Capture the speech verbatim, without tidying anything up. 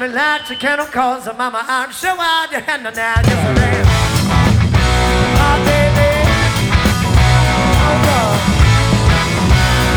light your candle, cause mama, I'm sure I you hand now. Yes, I am.